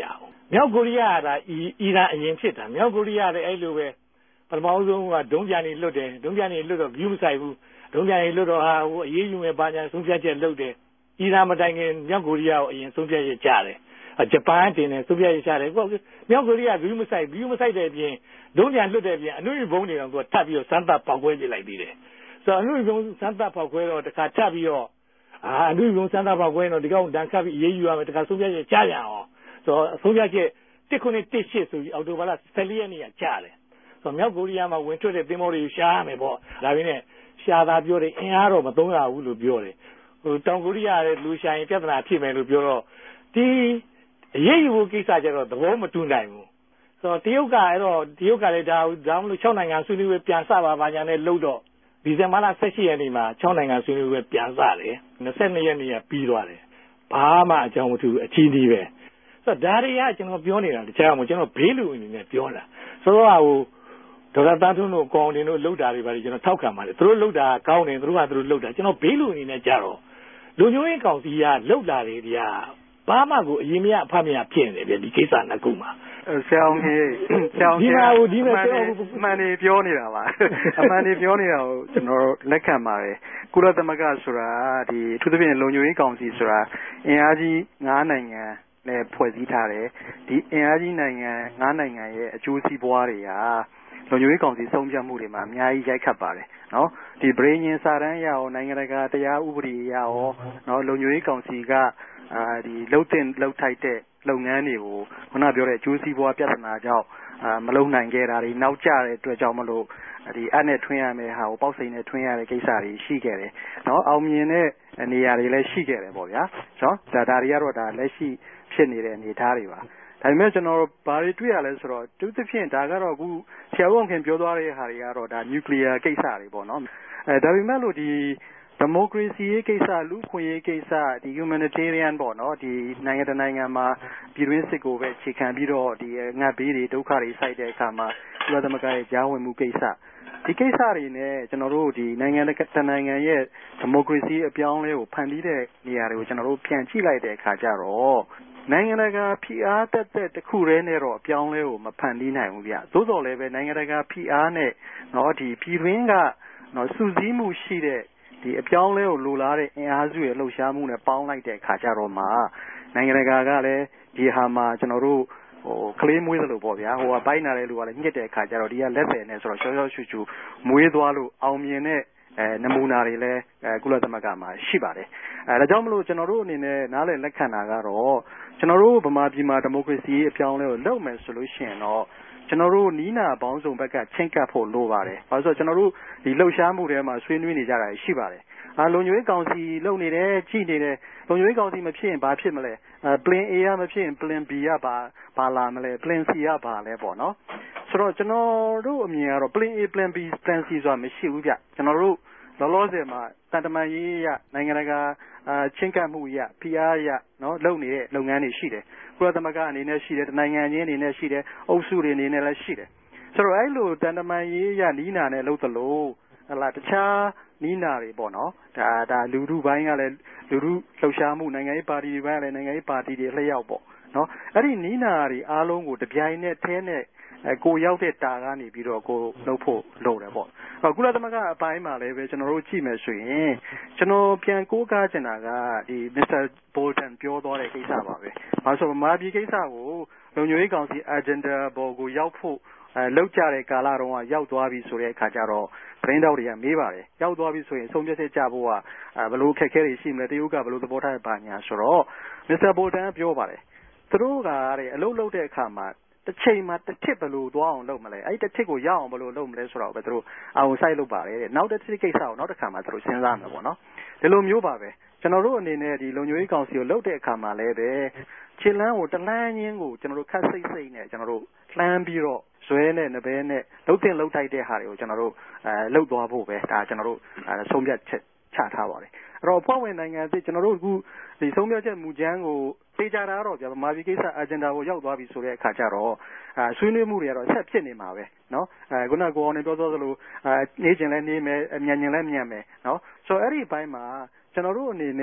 မြောက်ကိုရီးယားကအီရန်အရင်ဖြစ်တာမြောက်ကိုရီးယားလည်းအဲ့လိုပဲပထမဆုံးကဒုံးပြန်နေလွတ်တယ်ဒုံးပြန်နေလွတ်တော့ view မဆိုင်ဘူးဒုံးပြန်နေလွတ်တော့အရေးယူမယ်ဘာညာဆုံးဖြတ်ချက်လုပ်တယ်အီရန်မတိုင်ခင်မြောက်ကိုရီးယားကိုအရင်ဆုံးဖြတ်ချက်ကြတယ်ဂျပန်တင်တယ်ဆုံးဖြတ်ချက်ချတယ်မြောက်ကိုရီးယား view မဆိုင်တဲ့အပြင်ဒုံးပြန်လွတ်တဲ့အပြင်အနုဘုံတွေတော့သူကထပ်ပြီးတော့စမ်းသပ်ပေါက်ကွဲပြလိုက်သေးတယ်ဆိုတော့အနုဘုံစမ်းသပ်ပေါက်ကွဲတော့တခါထပ်ပြီးတော့အနုဘုံစမ်းသပ်ပေါက်ကွဲတော့ဒီကောင်တန်ခတ်ပြီးအရေးယူရမယ်တခါဆုံးဖြတ်ချက်ကြားရအောင်ဆိုတော့ဆုံးဖြတ်ချက်1918ဆိုပြီးအော်တိုဘာလ14ရက်နေ့ကကြားတယ်ဆိုတော့မြောက်ကိုရီးယားမှာဝင်ထွက်တဲ့သင်္ဘောတွေရှားရမယ်ပေါ့ဒါပေမဲ့ရှားတာပြောတယ်အင်အားတော့မသုံးရဘူးလို့ပြောတယ်တောင်ကိုရီးယားလည်းလူရှာရင်ပြဿနာဖြစ်မယ်လို့ပြောတော့ဒီအရေးယူဖို့ကိစ္စကျတော့သဘောမတူနိုင်ဘူးဆိုတော့တရုတ်ကလည်းဒါမှမဟုတ်6နိုင်ငံဆွေးနွေးပွဲပြန်စပါညာနဲ့လှုပ်တော့ဒီဇင်ဘာလ18ရက်နေ့မှာ6နိုင်ငံဆွေးနွေးပွဲပြန်စတယ်22ရက်နေ့ကပြီးသွားတယ်ဘာမှအကြောင်းမထူးအချီးကြီးပဲဆိုတော့ဒါတွေကကျွန်တော်ပြောနေတာတခြားမဟုတ်ကျွန်တော်ဘေးလူအနေနဲ့ပြောတာဆိုတော့ဒေါက်တာတန်းထွန်းတို့ကောင်တင်တို့လှုပ်တာတွေပါကျွန်တော်ထောက်ခံပါတယ်သူတို့လှုပ်တာကောင်းတယ်သူတို့ကသူတို့လှုပ်တာကျွန်တော်ဘေးလူအနေနဲ့ကြတော့လူမျိုးရေးကောင်စီကလှုပ်တာတွေတရားဘာမှကိုအရင်မရအဖမရဖြစ်နေတယ်ဗျဒီကိစ္စနှစ်ခုမှာဆရာအောင်ကြီးဒီမှန်နေပြောနေတာပါအမှန်နေပြောနေတာကိုကျွန်တော်လက်ခံပါတယ်ကုလသမဂ္ဂဆိုတာဒီအထူးသဖြင့်လုံခြုံရေးကောင်စီဆိုတာအင်အားကြီး9နိုင်ငံနဲ့ဖွဲ့စည်းထားတယ်ဒီအင်အားကြီးနိုင်ငံ9နိုင်ငံရဲ့အကျိုးစီးပွားတွေကလုံခြုံရေးကောင်စီဆုံးဖြတ်မှုတွေမှာအများကြီးရိုက်ခတ်ပါတယ်နော်ဒီဗြိညင်စာတမ်းရအောင်နိုင်ငံတကာတရားဥပဒေရအောင်နော်လုံခြုံရေးကောင်စီကဒီလှုပ်ထိုက်တဲ့လုပ်ငန်းတွေကိုခုနပြောတဲ့အကျိုးစီးပွားပြဿနာကြောင့်မလုံနိုင်ခဲ့တာတွေနောက်ကျတဲ့အတွက်ကြောင့်မလို့ဒီအနဲ့ထွင်းရမယ်ဟာကိုပေါက်စိန်နဲ့ထွင်းရတဲ့ကိစ္စတွေရှိခဲ့တယ်နော်အောင်မြင်တဲ့နေရာတွေလည်းရှိခဲ့တယ်ပေါ့ဗျာနော်ဒါတွေကတော့ဒါလက်ရှိဖြစ်နေတဲ့အနေအထားတွေပါဒါပေမဲ့ကျွန်တော်ဘာတွေတွေ့ရလဲဆိုတော့သူသဖြင့်ဒါကတော့အခုဆရာဝန်ခင်ပြောသွားတဲ့ဟာတွေကတော့ဒါနျူကလ িয়ার ကိစ္စတွေပေါ့နော်ဒါပေမဲ့လို့ဒီဒီမိုကရေစီရေးကိစ္စလူ့ခွင့်ရေးကိစ္စဒီ humanitarian ပေါ့နော်ဒီနိုင်ငံတကာနိုင်ငံမှာပြည်တွင်းစစ်ကိုပဲခြေခံပြီးတော့ဒီငတ်ဘေးတွေဒုက္ခတွေစိုက်တဲ့အခါမှာကုလသမဂ္ဂရဲ့ကြားဝင်မှုကိစ္စဒီကိစ္စတွေနဲ့ကျွန်တော်တို့ဒီနိုင်ငံတနိုင်ငံရဲ့ဒီမိုကရေစီအပြောင်းအလဲကိုဖန်တီးတဲ့နေရာတွေကိုကျွန်တော်တို့ပြန်ကြည့်လိုက်တဲ့အခါကျတော့နိုင်ငံတကာဖိအားတက်တစ်ခုတည်းနဲ့တော့အပြောင်းလဲကိုမဖန်တီးနိုင်ဘူးဗျသို့တော်လည်းပဲနိုင်ငံတကာဖိအားနဲ့နော်ဒီပြည်တွင်းကနော်စုစည်းမှုရှိတဲ့ဒီအပြောင်းလဲကိုလိုလားတဲ့အင်အားစုရဲ့လှုပ်ရှားမှုနဲ့ပေါင်းလိုက်တဲ့အခါကျတော့မှနိုင်ငံတကာကလည်းဒီဟာမှာကျွန်တော်တို့ကလေးမွေးသလိုပေါ့ဗျာကဘိုင်းနာတဲ့လူကလည်းညှစ်တဲ့အခါကျတော့ဒီကလက်တယ်နဲ့ဆိုတော့ရှောရှူမွေးသွားလို့အောင်မြင်တဲ့နမူနာတွေလည်းကုလသမဂ္ဂမှာရှိပါတယ်ဒါကြောင့်မလို့ကျွန်တော်တို့အနေနဲ့နားလည်လက်ခံတာကတော့ကျွန်တော်တို့ဗမာပြည်မှာဒီမိုကရေစီအပြောင်းလဲကိုလုပ်မယ်ဆိုလို့ရှိရင်တော့ကျွန်တော်တို့နီးနာပေါင်းစုံဘက်ကချင်းကပ်ဖို့လိုပါတယ်။ဘာလို့ဆိုတော့ကျွန်တော်တို့ဒီလှုပ်ရှားမှုတွေမှာဆွေးနွေးနေကြတာရှိပါတယ်။လုံခြုံရေးကောင်စီလုပ်နေတယ်ကြည့်နေတယ်လုံခြုံရေးကောင်စီမဖြစ်ရင်ဘာဖြစ်မလဲ။ plan A ကမဖြစ်ရင် plan B ကဘာလာမလဲ plan C ကဘာလဲပေါ့နော်။ဆိုတော့ကျွန်တော်တို့အမြင်ကတော့ plan A plan B plan C ဆိုတာမရှိဘူးဗျ။ကျွန်တော်တို့လောလောဆယ်မှာတန်တမာရေးရနိုင်ငံတကာချင်းကပ်မှုရ PR ရနော်လုပ်နေတဲ့လုပ်ငန်းတွေရှိတယ်။ကုလသမဂ္ဂအနေနဲ့ရှိတယ်နိုင်ငံချင်းအနေနဲ့ရှိတယ်အုပ်စုတွေအနေနဲ့လည်းရှိတယ်။ဆိုတော့အဲ့လိုတန်တမာရေးရနီးနာနဲ့လုပ်သလိုဟလာတခြားနီးနာတွေပေါ့နော်ဒါလူထုဘိုင်းကလည်းလူထုလှုပ်ရှားမှုနိုင်ငံရေးပါတီတွေဘိုင်းကလည်းနိုင်ငံရေးပါတီတွေလျှောက်ပေါ့နော်အဲ့ဒီနီးနာတွေအားလုံးကိုတပြိုင်နက်တည်းနဲ့ကိုရောက်တဲ့တာကနေပြီးတော့ကိုလုပ်ဖို့လုပ်တယ်ပေါ့ကုလသမဂ္ဂအပိုင်းမှာလည်းပဲကျွန်တော်တို့ကြည့်မယ်ဆိုရင်ကျွန်တော်ပြန်ကိုးကားချင်တာကဒီ Mr. Bolton ပြောသွားတဲ့ကိစ္စပါပဲ။ဘာလို့ဆိုတော့မာပြည်ကိစ္စကိုလုံခြုံရေးကောင်စီ agenda ပေါ်ကိုရောက်ဖို့လောက်ကြတဲ့ကာလတုန်းကရောက်သွားပြီဆိုတဲ့အခါကျတော့သတင်းတောက်တွေကမေးပါတယ်။ရောက်သွားပြီဆိုရင်ဆုံးဖြတ်ချက်ကြဖို့ကဘယ်လိုခက်ခဲတွေရှိမလဲတရုတ်ကဘယ်လိုသဘောထားပါညာဆိုတော့ Mr. Bolton ပြောပါတယ်။သူတို့ကအလုပ်လုပ်တဲ့အခါမှာတစ်ချိန်မှာတစ်ထစ်ဘယ်လိုသွားအောင်လုပ်မလဲအဲ့တစ်ထစ်ကိုရအောင်ဘယ်လိုလုပ်မလဲဆိုတော့ပဲသူတို့အောင်ဆိုင်လုပ်ပါတယ်တဲ့နောက်တစ်ထစ်ကိစ္စကိုနောက်တစ်ခါမှသူတို့စဉ်းစားမယ်ပေါ့နော်ဒီလိုမျိုးပါပဲကျွန်တော်တို့အနေနဲ့ဒီလုံခြုံရေးကောင်စီကိုလုပ်တဲ့အခါမှာလည်းပဲခြေလမ်းကိုတလန်းချင်းကိုကျွန်တော်တို့ခက်စိတ်နဲ့ကျွန်တော်တို့လှမ်းပြီးတော့ဇွဲနဲ့နဘဲနဲ့လှုပ်တင်လှုပ်ထိုက်တဲ့ဟာတွေကိုကျွန်တော်တို့လှုပ်သွားဖို့ပဲဒါကျွန်တော်တို့ဆုံးဖြတ်ချက်ချထားပါတယ်အဲ့တော့အဖွဲ့ဝင်နိုင်ငံအသစ်ကျွန်တော်တို့အခုဒီဆုံးဖြတ်ချက်မူကြမ်းကိုတေချာတာတော့ဗျာမာပြည်ကိစ္စ agenda ကိုရောက်သွားပြီဆိုတဲ့အခါကျတော့ဆွေးနွေးမှုတွေကတော့ဆက်ဖြစ်နေမှာပဲเนาะခုနကိုအောင်နေပြောသလိုနေကျင်လဲနေမယ်မြန်ကျင်လဲမြန်မယ်เนาะဆိုတော့အဲ့ဒီဘိုင်းမှာကျွန်တော်တို့အနေနဲ့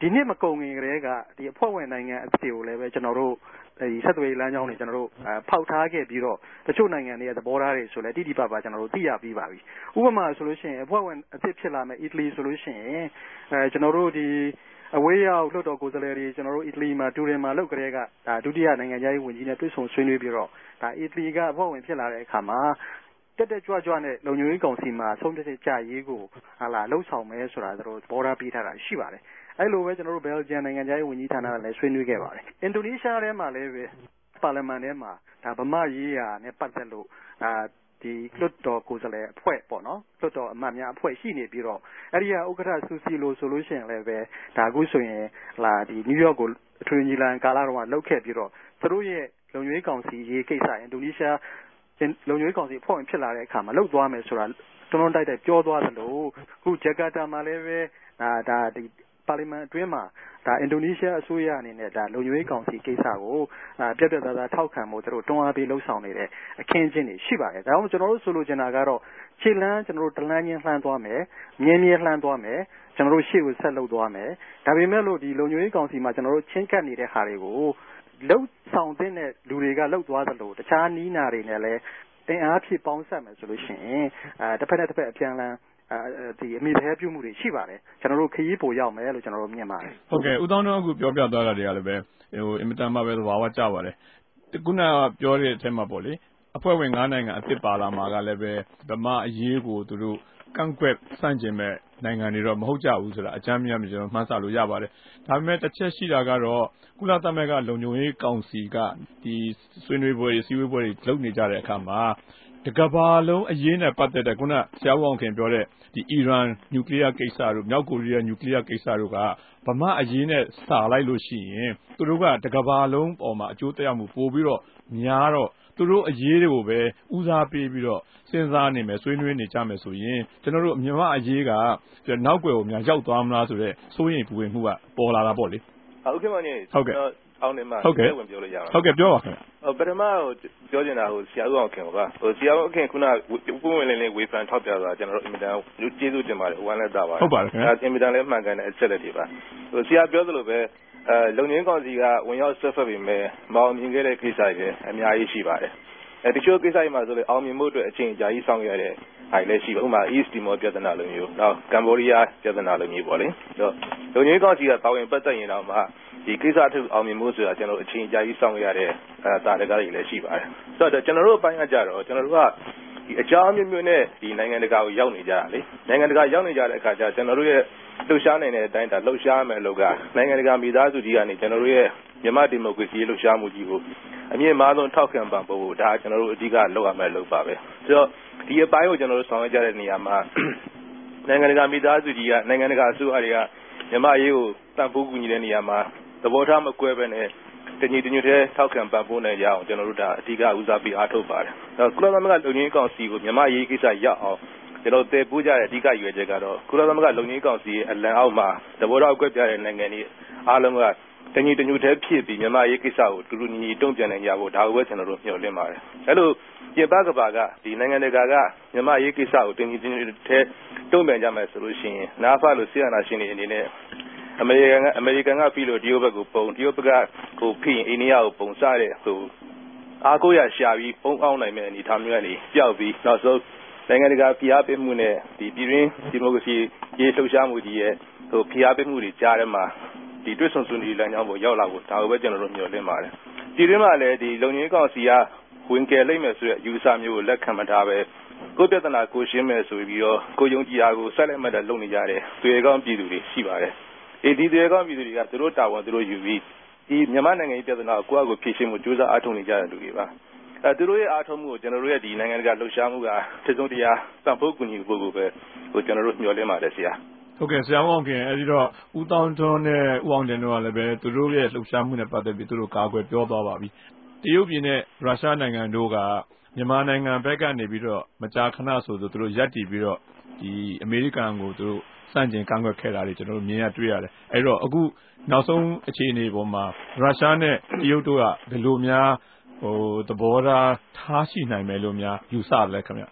ဒီနှစ်မကုန်ခင်ကတည်းကဒီအဖွဲ့ဝင်နိုင်ငံအဖြစ်ကိုလည်းပဲကျွန်တော်တို့ဒီဆက်သွယ်လမ်းကြောင်းတွေကျွန်တော်တို့ဖောက်ထားခဲ့ပြီးတော့တချို့နိုင်ငံတွေရဲ့သဘောထားတွေဆိုလည်းတိတိပပကျွန်တော်တို့သိရပြီးပါပြီဥပမာဆိုလို့ရှိရင်အဖွဲ့ဝင်အဖြစ်ဖြစ်လာမယ်အီတလီဆိုလို့ရှိရင်ကျွန်တော်တို့ဒီအဝေးရောက်လွှတ်တော်ကိုယ်စားလှယ်တွေကျွန်တော်တို့အီတလီမှာတူရင်မှာလောက်ကြတဲ့ကဒါဒုတိယနိုင်ငံသားရေးဝန်ကြီးနဲ့တွေ့ဆုံဆွေးနွေးပြီးတော့ဒါအီတလီကအဖွဲ့ဝင်ဖြစ်လာတဲ့အခါမှာတက်ကြွနဲ့လုံခြုံရေးကောင်စီမှာဆုံးဖြတ်ချက်ကြရေးကိုဟာလာလှုပ်ဆောင်မယ်ဆိုတာတို့ဘော်ဒါပေးထားတာရှိပါတယ်အဲ့လိုပဲကျွန်တော်တို့ဘယ်လ်ဂျီယံနိုင်ငံသားရေးဝန်ကြီးဌာနကလည်းဆွေးနွေးခဲ့ပါတယ်အင်ဒိုနီးရှားထဲမှာလည်းပဲပါလီမန်ထဲမှာဒါဗမာရေးရာနဲ့ပတ်သက်လို့ဒီလွှတ်တော်ကိုယ်စားလှယ်အဖွဲ့ပေါ့နော်လွှတ်တော်အမတ်များအဖွဲ့ရှိနေပြီးတော့အဲ့ဒီကဥက္ကဋ္ဌဆူစီလိုဆိုလို့ရှိရင်လည်းပဲဒါအခုဆိုရင်လာဒီနယူးယောက်ကိုအထွေညီလာခံကာလတော့လောက်ခဲ့ပြီးတော့သူတို့ရဲ့လုံခြုံရေးကောင်စီရေးကိစ္စအင်ဒိုနီးရှားလုံခြုံရေးကောင်စီအဖွဲ့ဝင်ဖြစ်လာတဲ့အခါမှာလှုပ်သွားမယ်ဆိုတာတွန်းတိုက်ပြောသွားသလိုအခုဂျကာတာမှာလည်းပဲဒါဒီပါလီမန်အတွင်းမှာဒါအင်ဒိုနီးရှားအစိုးရအနေနဲ့ဒါလုံခြုံရေးကောင်စီကိစ္စကိုပြတ်သားထောက်ခံမှုတို့တွန်းအားပေးလှုပ်ဆောင်နေတဲ့အခင်းအကျင်းတွေရှိပါတယ်ဒါကြောင့်ကျွန်တော်တို့ဆိုလိုချင်တာကတော့ခြေလမ်းကျွန်တော်တို့တလန်းချင်းလှမ်းသွားမယ်မြင်းလှမ်းသွားမယ်ကျွန်တော်တို့ရှေ့ကိုဆက်လှုပ်သွားမယ်ဒါပေမဲ့လို့ဒီလုံခြုံရေးကောင်စီမှာကျွန်တော်တို့ချင်းကပ်နေတဲ့ဟာတွေကိုလှုပ်ဆောင်တဲ့လူတွေကလှုပ်သွားသလိုတခြားနီးနာတွေနဲ့လည်းအင်အားဖြစ်ပေါင်းဆက်မယ်ဆိုလို့ရှိရင်တစ်ဖက်နဲ့တစ်ဖက်အပြန်အလှန်ဒီအမိသေးပြုမှုတွေရှိပါတယ်ကျွန်တော်တို့ခရီးပိုရောက်မယ်လို့ကျွန်တော်တို့မြင်ပါတယ်ဟုတ်ကဲ့ဦးသောင်းတို့အခုပြောပြသွားတာတွေကလည်းပဲအင်မတန်မှပဲသဘာဝကျပါတယ်ခုနကပြောတဲ့အထက်မှာပေါ့လေအဖွဲ့ဝင်9နိုင်ငံအသစ်ပါလာမှာကလည်းပဲဗမာအရေးကိုသူတို့ကန့်ကွက်ဆန့်ကျင်မဲ့နိုင်ငံတွေတော့မဟုတ်ကြဘူးဆိုတာအကြမ်းများမြင်ကျွန်တော်မှန်းဆလို့ရပါတယ်ဒါပေမဲ့တစ်ချက်ရှိတာကတော့ကုလသမဂ္ဂလုံခြုံရေးကောင်စီကဒီဆွေးနွေးပွဲတွေစည်းဝေးပွဲတွေလုပ်နေကြတဲ့အခါမှာတကဘာလုံးအရေးနဲ့ပတ်သက်တဲ့ခုနဆရာဦးအောင်ခင်ပြောတဲ့ဒီအီရန်နျူကလ িয়ার ကိစ္စတို့မြောက်ကိုရီးယားနျူကလ িয়ার ကိစ္စတို့ကဗမာအရေးနဲ့စာလိုက်လို့ရှိရင်သူတို့ကတကဘာလုံးပေါ်မှာအကျိုးသက်ရောက်မှုပို့ပြီးတော့များတော့သူတို့အရေးတွေကိုပဲဦးစားပေးပြီးတော့စဉ်းစားနေမယ်ဆွေးနွေးနေကြမယ်ဆိုရင်ကျွန်တော်တို့မြန်မာအရေးကနောက်ွယ်ကိုများရောက်သွားမလားဆိုတဲ့စိုးရိမ်ပူပန်မှုကပေါ်လာတာပေါ့လေဟုတ်ကဲ့ပါနေဟုတ်ကဲ့အောင်နေမှာဝင်ပြောလို့ရအောင်ဟုတ်ကဲ့ပြောပါခင်ဗျပထမပြောချင်တာဆရာဦးအောင်ခင်ပါဆရာဦးအောင်ခင်ခုနပုံဝင်လင်းလေးဝေဖန်ထောက်ပြတာကျွန်တော်တို့အင်မတန်ကျေးဇူးတင်ပါတယ်ဝမ်းလက်တာပါဟုတ်ပါတယ်ခင်ဗျအင်မတန်လည်းမှန်ကန်တဲ့အချက်လက်တွေပါဆရာပြောသလိုပဲလုံငင်းကောင်စီကဝင်ရောက်ဆွဲဖက်ပြီးမဲ့မအောင်မြင်ခဲ့တဲ့ကိစ္စတွေအများကြီးရှိပါတယ်တချို့ကိစ္စတွေမှာဆိုလေအောင်မြင်မှုအတွက်အချိန်ကြာကြီးဆောင်ရတဲ့အဲ့လည်းရှိပါဥပမာ East Timor ပြဿနာလိုမျိုးနောက်ကမ်ဘောဒီးယားပြဿနာလိုမျိုးပေါ့လေလုံငင်းကောင်စီကတာဝန်ပတ်သက်ရင်တော့မှဒီကိစ္စအထူးအောင်မြင်မှုဆိုတာကျွန်တော်အချိန်ကြာကြီးဆောင်ရတဲ့တာတကားတွေလည်းရှိပါတယ်ဆိုတော့ကျွန်တော်တို့အပိုင်းကကြတော့ကျွန်တော်တို့ကဒီအကြောင်းမျိုးမျိုးနဲ့ဒီနိုင်ငံတကာကိုရောက်နေကြတာလေနိုင်ငံတကာရောက်နေကြတဲ့အခါကျကျွန်တော်တို့ရဲ့လှုပ်ရှားနိုင်တဲ့အတိုင်းဒါလှုပ်ရှားမယ်လို့ကနိုင်ငံတကာမိသားစုကြီးကနေကျွန်တော်တို့ရဲ့မြန်မာဒီမိုကရေစီလှုပ်ရှားမှုကြီးကိုအမြင့်မားဆုံးထောက်ခံပံ့ပိုးဖို့ဒါကျွန်တော်တို့အဓိကလုပ်ရမယ်လို့ပါပဲဆိုတော့ဒီအပိုင်းကိုကျွန်တော်တို့ဆောင်ရွက်ကြတဲ့နေရာမှာနိုင်ငံတကာမိသားစုကြီးကနိုင်ငံတကာအစိုးရတွေကမြန်မာရေးကိုတန်ဖိုးကူညီတဲ့နေရာမှာသဘောထားမကွဲပဲနဲ့တညီတညွတ်တဲ့ထောက်ခံပံ့ပိုးနိုင်ကြအောင်ကျွန်တော်တို့ဒါအဓိကဦးစားပေးအားထုတ်ပါတယ်။ကုလသမဂ္ဂလုံခြုံရေးကောင်စီကိုမြန်မာရေးကိစ္စရောက်အောင်ကျွန်တော်တည်ပိုးကြတဲ့အဓိကရွေးချက်ကတော့ကုလသမဂ္ဂလုံခြုံရေးကောင်စီရဲ့အလံအောက်မှာသဘောထားကွဲပြားတဲ့နိုင်ငံတွေအားလုံးကတညီတညွတ်တဲ့ဖြစ်ပြီးမြန်မာရေးကိစ္စကိုတူတူညီညီတုံ့ပြန်နိုင်ကြဖို့ဒါကိုပဲကျွန်တော်တို့မျှော်လင့်ပါတယ်။အဲလိုပြင်ပကဘာကဒီနိုင်ငံတကာကမြန်မာရေးကိစ္စကိုတညီတညွတ်တဲ့တုံ့ပြန်ကြမယ်ဆိုလို့ရှိရင်နာဖလို့ဆီယနာရှင်တွေအနေနဲ့အမေရိကန်ကပြီးလို့တရုတ်ဘက်ကိုပုံတရုတ်ဘက်ကကိုဖိရင်အိန္ဒိယကိုပုံစားတဲ့ဟိုအားကိုးရရှာပြီးပုံအောင်နိုင်မဲ့အနေထားမျိုးကနေပျောက်ပြီးနောက်ဆုံးနိုင်ငံတကာဖိအားပေးမှုနဲ့ဒီပြည်တွင်းဒီမိုကရေစီရေးလှုပ်ရှားမှုကြီးရဲ့ဟိုဖိအားပေးမှုတွေကြားထဲမှာဒီတွစ်ဆုံဆွေးနွေးလမ်းကြောင်းပေါ်ရောက်လာဖို့ဒါကိုပဲကျွန်တော်တို့မျှော်လင့်ပါတယ်ပြည်တွင်းမှာလည်းဒီလုံခြုံရေးကောင်စီကဝင်ကယ်လိုက်မယ်ဆိုတဲ့ယူဆမျိုးကိုလက်ခံမထားပဲကိုပြဿနာကိုရှင်းမယ်ဆိုပြီးတော့ကိုယုံကြည်အားကိုဆက်လက်မှတ်တဲ့လုပ်နေကြတဲ့တွေ့ကောင်းပြည်သူတွေရှိပါတယ်ဒီတွေကောင်းပြည်သူတွေကသူတို့တာဝန်သူတို့ယူပြီးဒီမြန်မာနိုင်ငံရေးပြဿနာကိုကိုယ့်အကိုဖြေရှင်းမှုကြိုးစားအားထုတ်နေကြတဲ့လူတွေပါသူတို့ရဲ့အားထုတ်မှုကိုကျွန်တော်တို့ရဲ့ဒီနိုင်ငံတကာလှုပ်ရှားမှုကတစုံတရာစံဖို့ကူညီဖို့ကိုပဲဟိုကျွန်တော်တို့မျှော်လင့်ပါတယ်ဆရာဟုတ်ကဲ့ဆရာအောင်ခင်အဲဒီတော့ဦးတောင်းထွန်းနဲ့ဦးအောင်တင်တို့ကလည်းပဲသူတို့ရဲ့လှုပ်ရှားမှုနဲ့ပတ်သက်ပြီးသူတို့ကာကွယ်ပြောသွားပါပြီတရုတ်ပြည်နဲ့ရုရှားနိုင်ငံတို့ကမြန်မာနိုင်ငံဘက်ကနေပြီးတော့မကြာခဏဆိုသူတို့ရပ်တည်ပြီးတော့ဒီအမေရိကန်ကိုသူတို့စန့်ကျင်ကန့်ကွက်ခဲ့တာတွေကျွန်တော်တို့မြင်ရတွေ့ရတယ်အဲဒီတော့အခုနောက်ဆုံးအခြေအနေပေါ်မှာရုရှားနဲ့တရုတ်တို့ကဘယ်လိုများဟိုသဘောထားထားရှိနိုင်မယ်လို့များယူဆတယ်ခင်ဗျ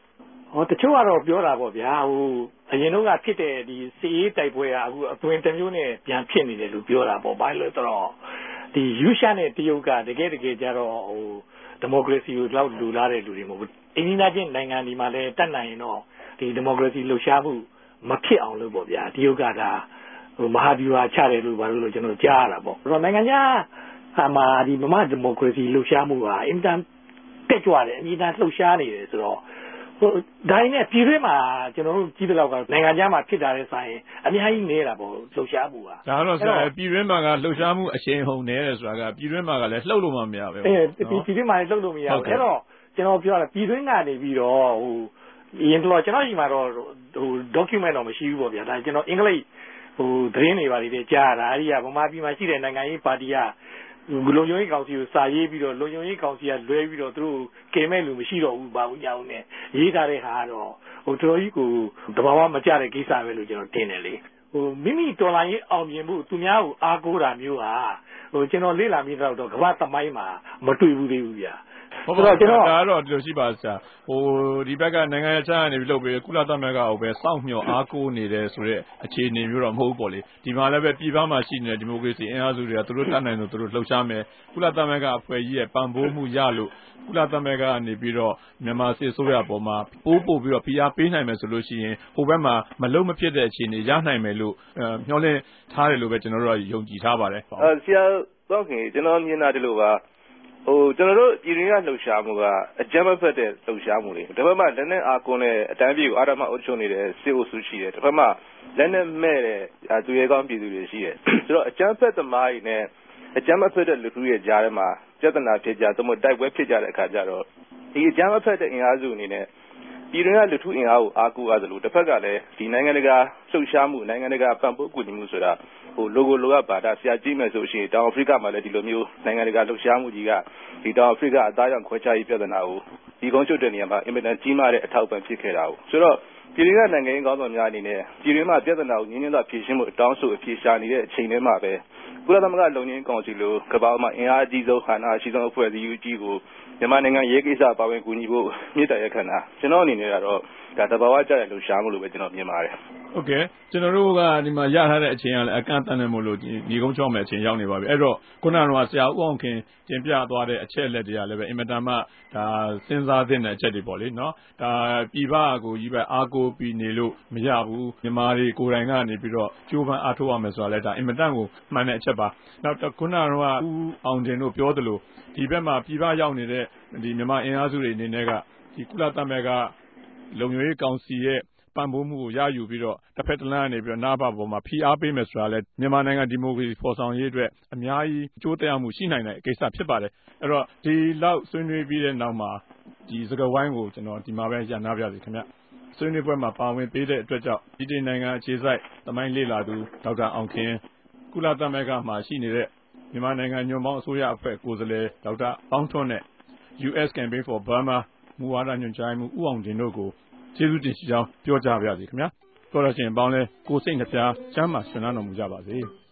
တချို့ကတော့ပြောတာပေါ့ဗျာအရင်တော့ကဖြစ်တဲ့ဒီစီအေးတိုက်ပွဲကအခုအသွင်တစ်မျိုးနဲ့ပြန်ဖြစ်နေတယ်လို့ပြောတာပေါ့ဘာလို့လဲဆိုတော့ဒီယူရှာနဲ့တရုတ်ကတကယ်ကြတော့ဒီမိုကရေစီကိုလောက်လူလာတဲ့လူတွေမဟုတ်ဘူးအင်းဒီနာချင်းနိုင်ငံဒီမှာလည်းတတ်နိုင်ရင်တော့ဒီဒီမိုကရေစီလှုပ်ရှားမှုမဖြစ်အောင်လို့ပေါ့ဗျာတရုတ်ကဒါမဟာဗျူဟာချတယ်လို့ဘာလို့ကျွန်တော်ကြားရတာပေါ့အဲ့တော့နိုင်ငံခြားမှာဒီမမဒီမိုကရေစီလှုပ်ရှားမှုကအင်တန်တက်ကြွတယ်အမြဲတမ်းလှုပ်ရှားနေတယ်ဆိုတော့ဒါနဲ့ပြည်တွင်းမှာကျွန်တော်တို့ကြီးတဲ့လောက်ကနိုင်ငံခြားမှာဖြစ်တာတဲ့ဆိုင်အများကြီးနေတာပေါ့လှုပ်ရှားမှုကဒါတော့ဆရာပြည်တွင်းမှာကလှုပ်ရှားမှုအရှိန်ဟုန်နေတယ်ဆိုတာကပြည်တွင်းမှာကလည်းလှုပ်လို့မရပဲပြည်တွင်းမှာလည်းလှုပ်လို့မရဘူးအဲ့တော့ကျွန်တော်ပြောတာပြည်တွင်းကနေပြီးတော့ရင်တော့ကျွန်တော်ဒီမှာတော့document တော့မရှိဘူးပေါ့ဗျာဒါကျွန်တော်အင်္ဂလိပ်သတင်းတွေပါတွေကြားရတာအဲ့ဒီကဗမာပြည်မှာရှိတဲ့နိုင်ငံရေးပါတီကလုံခြုံရေးကောင်စီကိုစာရေးပြီးတော့လုံခြုံရေးကောင်စီကလွဲပြီးတော့သူတို့ကယ်မဲ့လူမရှိတော့ဘူးဘာဘူးညာဦးနဲ့ရေးထားတဲ့ဟာတော့တော်တော်ကြီးကိုတဘာဝမကြတဲ့ကိစ္စပဲလို့ကျွန်တော်ထင်တယ်လေမိမိတော်လိုင်းရေးအောင်မြင်မှုသူများကိုအားကိုးတာမျိုးဟာကျွန်တော်လေ့လာမိတော့ကမ္ဘာသမိုင်းမှာမတွေ့ဘူးသေးဘူးဗျာဟုတ်ပါကျွန်တော်ဒါတော့ဒီလိုရှိပါစရာဒီဘက်ကနိုင်ငံခြားကနေပြီးလုပ်ပြီးကုလသမဂ္ဂကိုပဲစောင့်မျှော်အားကိုးနေတယ်ဆိုတဲ့အခြေအနေမျိုးတော့မဟုတ်ပေါ့လေဒီမှာလည်းပဲပြည်ပမှာရှိနေတဲ့ဒီမိုကရေစီအင်အားစုတွေကသူတို့တတ်နိုင်လို့သူတို့လှုပ်ရှားမယ်ကုလသမဂ္ဂအဖွဲ့ကြီးရဲ့ပံ့ပိုးမှုရလို့ကုလသမဂ္ဂကနေပြီးတော့မြန်မာစစ်ဆိုရပေါ်မှာပို့ပြီးတော့ဖိအားပေးနိုင်မယ်ဆိုလို့ရှိရင်ဟိုဘက်မှာမလုံမဖြစ်တဲ့အခြေအနေရနိုင်မယ်လို့မျှော်လင့်ထားတယ်လို့ပဲကျွန်တော်တို့ယုံကြည်ထားပါတယ်ဆရာတော့ခင်ကျွန်တော်မြင်တာဒီလိုပါကျွန်တော်တို့ပြည်ရင်းကလှုပ်ရှားမှုကအကြမ်းမဖက်တဲ့လှုပ်ရှားမှုတွေတစ်ဖက်မှာလက်နက်အားကိုးနဲ့အတန်းပြေကိုအာရမအုပ်ချုပ်နေတဲ့စစ်အုပ်စုရှိတယ်တစ်ဖက်မှာလက်နက်မဲ့တဲ့သူရဲကောင်းပြည်သူတွေရှိတယ်ဆိုတော့အကြမ်းဖက်သမားတွေနဲ့အကြမ်းမဖက်တဲ့လူထုရဲ့ကြားထဲမှာပြဿနာဖြစ်ကြသို့မဟုတ်တိုက်ပွဲဖြစ်ကြတဲ့အခါကျတော့ဒီအကြမ်းမဖက်တဲ့အင်အားစုအနေနဲ့ပြည်တွင်းကလူထုအင်အားကိုအားကိုးရသလိုတစ်ဖက်ကလည်းဒီနိုင်ငံတကာလှုပ်ရှားမှုနိုင်ငံတကာပံ့ပိုးကူညီမှုဆိုတာလိုအပ်ပါတာဆရာကြည့်မယ်ဆိုရှင်တောင်အာဖရိကမှာလည်းဒီလိုမျိုးနိုင်ငံတကာလှုပ်ရှားမှုကြီးကဒီတောင်အာဖရိကအသားရောင်ခွဲခြားရေးပြဿနာကိုဒီကုန်းချုပ်တဲ့နေရာမှာအင်မတန်ကြီးမားတဲ့အထောက်အပံ့ဖြစ်ခဲ့တာကိုဆိုတော့ပြည်တွင်းကနိုင်ငံရေးခေါင်းဆောင်များအနေနဲ့ပြည်တွင်းမှာပြဿနာကိုငြင်းစွာဖြေရှင်းမှုအတောင်းဆိုအဖြေရှာနေတဲ့အချိန်ထဲမှာပဲကုလသမဂ္ဂလုံခြုံရေးကောင်စီလိုကမ္ဘာမှာအင်အားအကြီးဆုံးဟာနာအရှိဆုံးအဖွဲ့အစည်းကြီးကိုမြန်မာနိုင်ငံရေးကိစ္စပါဝင်ကူညီဖို့မြစ်တာရက်ခဏကျွန်တော်အနေနဲ့ကတော့ဒါတဘာဝကျတဲ့လှုပ်ရှားမှုလို့ပဲကျွန်တော်မြင်ပါတယ်ဟုတ်ကဲ့ကျွန်တော်တို့ကဒီမှာရထားတဲ့အချိန်ကလည်းအကန့်အသတ်နဲ့မို့လို့ညီကုန်းချောင်းမဲ့အချိန်ရောက်နေပါပြီအဲ့တော့ခုနကတော့ဆရာဦးအောင်ခင်တင်ပြသွားတဲ့အချက်လက်တွေကလည်းပဲအင်မတန်မှဒါစဉ်းစားသင့်တဲ့အချက်တွေပေါ့လေနော်ဒါပြည်ပကိုကြီးပဲအားကိုးပြီးနေလို့မရဘူးမြန်မာတွေကိုယ်တိုင်ကနေပြီးတော့ကြိုးပမ်းအားထုတ်ရမယ်ဆိုတာလည်းဒါအင်မတန်ကိုမှန်တဲ့အချက်ပါနောက်ခုနကတော့ဦးအောင်တင်တို့ပြောသလိုဒီဘက်မှာပြည်ပရောက်နေတဲ့ဒီမြန်မာအင်အားစုတွေအနေနဲ့ကဒီကုလသမဂ္ဂလုံခြုံရေးကောင်စီရဲ့ပံ့ပိုးမှုကိုရယူပြီးတော့တစ်ဖက်တစ်လမ်းကနေပြီးတော့နားပါပေါ်မှာဖိအားပေးမယ်ဆိုတာလဲမြန်မာနိုင်ငံဒီမိုကရေစီဖော်ဆောင်ရေးအတွက်အများကြီးအကျိုးသက်ရောက်မှုရှိနိုင်တဲ့ကိစ္စဖြစ်ပါတယ်အဲ့တော့ဒီလောက်ဆွေးနွေးပြီးတဲ့နောက်မှာဒီစကားဝိုင်းကိုကျွန်တော်ဒီမှာပဲရန်နာပြစီခင်ဗျဆွေးနွေးပွဲမှာပါဝင်ပေးတဲ့အတွက်ကြောင့်ဒီနိုင်ငံအခြေစိုက်သမိုင်းလေ့လာသူဒေါက်တာအောင်ခင်ကုလသမဂ္ဂမှာရှိနေတဲ့မြန်မာနိုင်ငံညွန့်ပေါင်းအစိုးရအဖွဲ့ကိုယ်စားလှယ်ဒေါက်တာပေါင်းထွန်းနဲ့ US Campaign for Burma မူဝါဒညွှန်ကြားမှုဦးအောင်တင်တို့ကိုကျေးဇူးတင်ရှိကြောင်းပြောကြားပါရစေခင်ဗျာတော်တော်ရှင်ပေါင်းလဲကိုစိတ်နှပြချမ်းသာရှင်နာတော်မူကြပါစေ